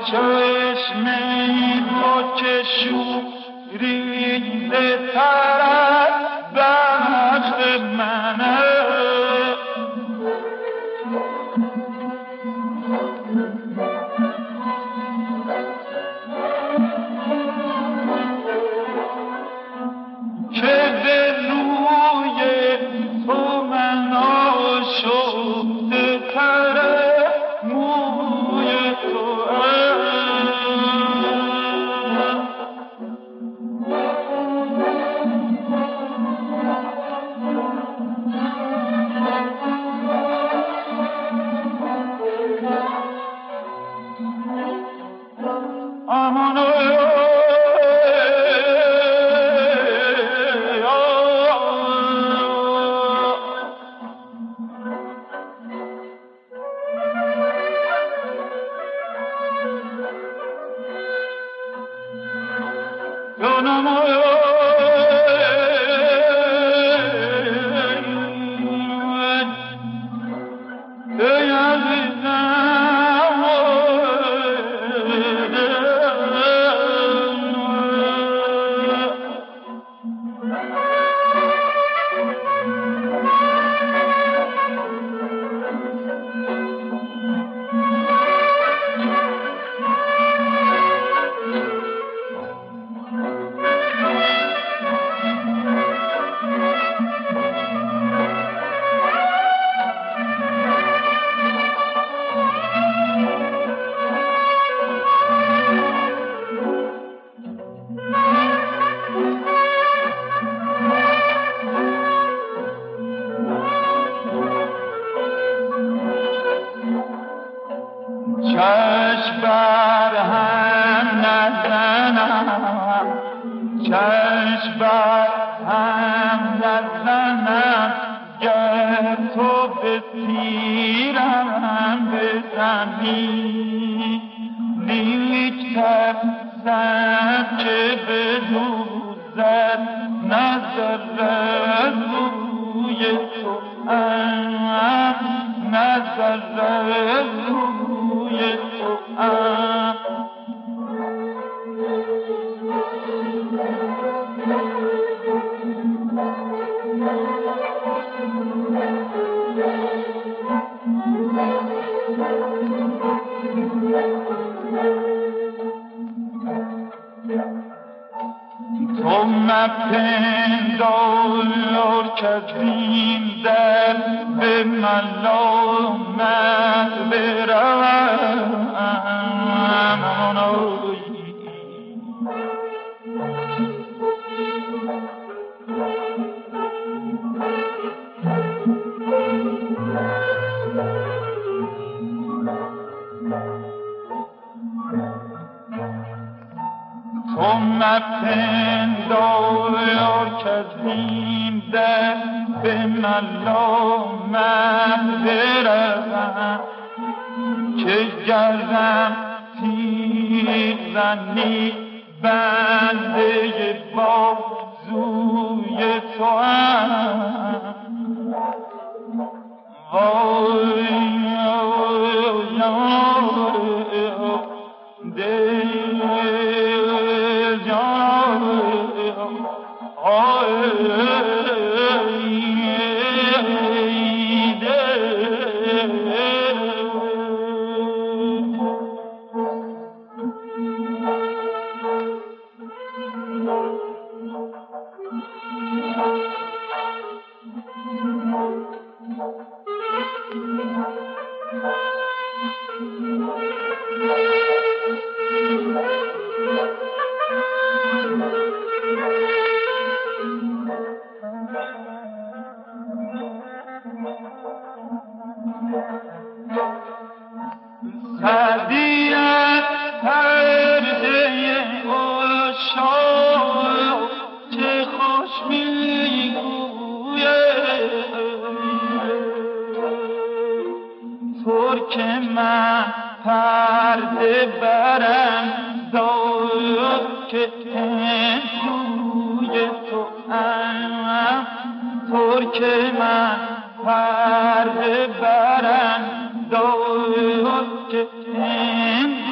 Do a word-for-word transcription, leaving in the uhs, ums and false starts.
چشمی تو که شوریده تر از بخت منه که به روی تو من آشفته تر موی تو چشم بر هم نزنم چشم بر هم نزنم گر تو به تیرم بزنی لیک ترسم که بدوزد نظر روی تو نظر روی تو تو مپندار که این در به ملامت بروم تو مپندار که این در به ملامت بروم که گردم تیر زنی بنده بازوی تو هم وای دل جان سعدیت پرده عشاق چه خوش میگوید ترک من پرده برم داد که سوی تو ام ترک من پرده برم داد که